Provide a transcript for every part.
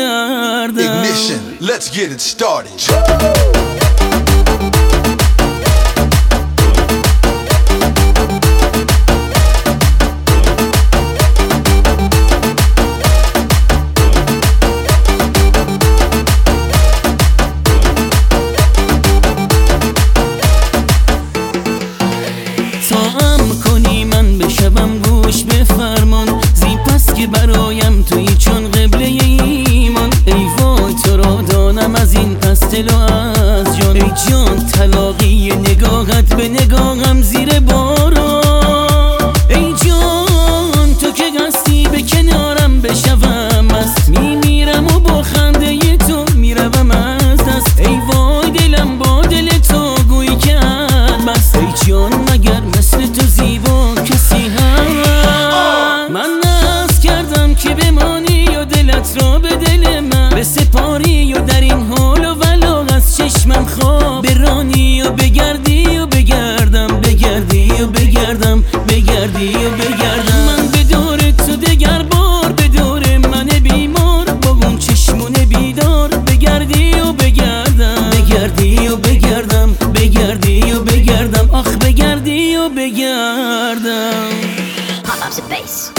بگردم. Ignition, let's get it started. من بشوم گوش به فرمان زی پس که برایم توی چون قبله ایمان. ای وای تو را دانم از این پس دل و از جان. ای جان طلاقی نگاهت به نگاهم زیر باران. ای جان تو که قصدی به کنارم بشوم مست. میمیرم و با خنده تو میروم از دست. ای وای دلم با دل تو گویی که بس. ای جان مگر مثل تو زیبا کسی هست؟ من ناز کردم که بمانی و دلت را به دل من بسپاری و در این حال و ولا از چشمم خواب برانی و بگردی و بگردم. بگردی و بگردم بگردی و بگردم. من به دور تو دگر بار به دور من بیمار با اون چشمون بیدار بگردی و بگردم. بگردی و بگردم بگردی و بگردم. آخ بگردی و بگردم. Pop up some bass.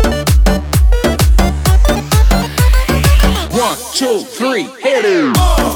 One, two, three, hit it.